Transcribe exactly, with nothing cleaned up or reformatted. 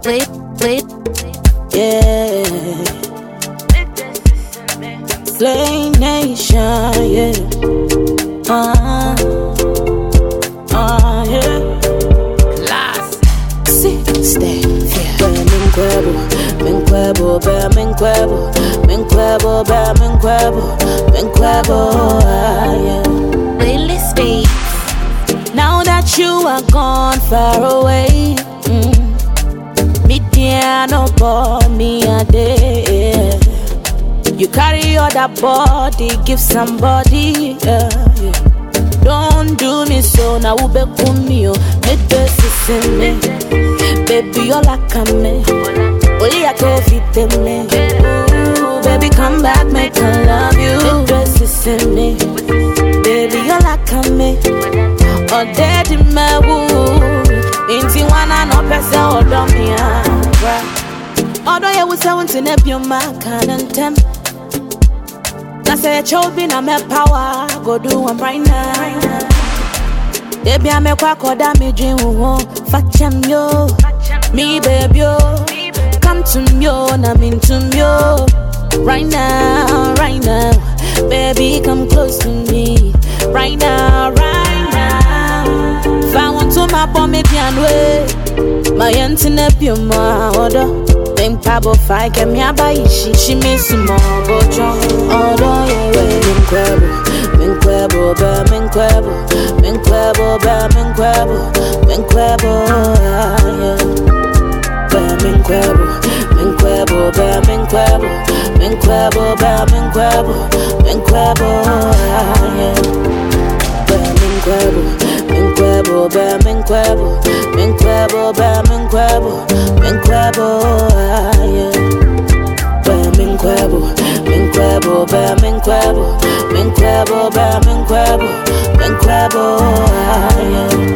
wait, wait, yeah. Slay Nation, yeah. Uh, uh, yeah. class. See, stay, yeah. Minquebo, minquebo, bear minquebo, minquebo, bear minquebo, minquebo, yeah. Playlist speed. Now that you are gone far away, mm, me dear no boy, me a day. You carry all that body, give somebody, yeah, yeah. Don't do me so, now ube kumio, me this is me. Baby, all I come me, only I go fit me. Ooh, baby, come back, make I love you. Me this is me, baby, all I come me. Or dead in my wood, into one and no person or dummy. Although you was seven to nip your mark and temp. I say, Chobin, I'm a power, go do one right now. Baby, I'm a quack or damage, you won't fetch him, yo. Me, baby, yo. Come to me, and I'm into me, yo. Right now, right now. Baby, come close to me. Right now, right now. If I want to my bomb, it can wait. My internet, you my order. Then Pabo Fight, get me a buy she. She miss more, go drunk. Order, yeah, minquebo, minquebo, bear minquebo, minquebo, bear minquebo, minquebo, yeah. Bear minquebo, minquebo, bear minquebo, minquebo, bear minquebo, minquebo, yeah. Bear minquebo, minquebo, bear minquebo, minquebo, bear minquebo, minquebo, yeah. Bear minquebo, minquebo, bear minquebo, minquebo, bear minquebo, minquebo, yeah.